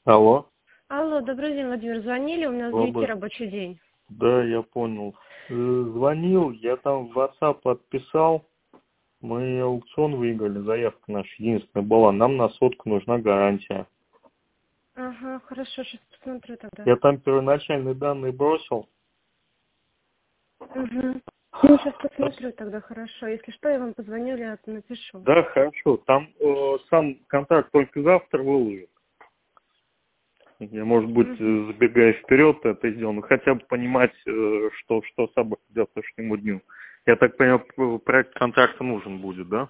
Алло. Алло, добрый день, Владимир. Звонили, у меня с 9 рабочий день. Да, я понял. Звонил, я там в WhatsApp подписал. Мы аукцион выиграли, заявка наша единственная была. Нам на сотку нужна гарантия. Ага, хорошо, сейчас посмотрю тогда. Я там первоначальные данные бросил. Угу. Ну, сейчас посмотрю тогда, хорошо. Если что, я вам позвоню или напишу. Да, хорошо. Там сам контракт только завтра выложит. Я, может быть, забегая вперед это сделал, но хотя бы понимать, что собой к завтрашнему дню. Я так понимаю, проект контракта нужен будет, да?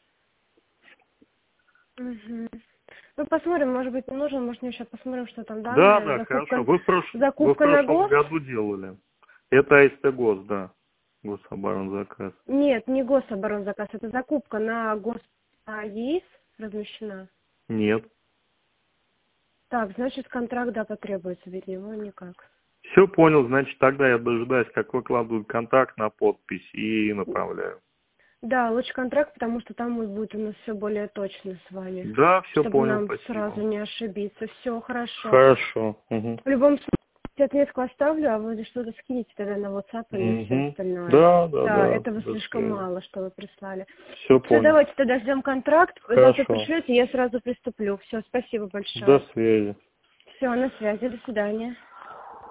Угу. Ну, посмотрим, может быть, не нужен, может, сейчас посмотрим, что там Да, данные. да, Закупка, хорошо. Вы в закупка на прошлом ГОСТ? году делали. Это АСТ-ГОС, да. Гособоронзаказ. Нет, не гособоронзаказ, это закупка на ЕИС размещена. Нет. Так, значит, контракт, да, потребуется, ведь него никак. Все понял, значит, тогда я дожидаюсь, как выкладывают контракт на подпись и направляю. Да, лучше контракт, потому что там будет у нас все более точно с вами. Да, все Чтобы понял, нам спасибо. сразу не ошибиться. Все хорошо. Хорошо. Угу. В любом случае, отметку оставлю, а вы что-то скинете тогда на WhatsApp или все остальное. Да, Это вы до слишком связи. мало, что вы прислали. Все Все, понял. давайте тогда ждем контракт. Завтра Хорошо. пришлете, я сразу приступлю. Все, спасибо До большое. связи. Все, на связи, до свидания.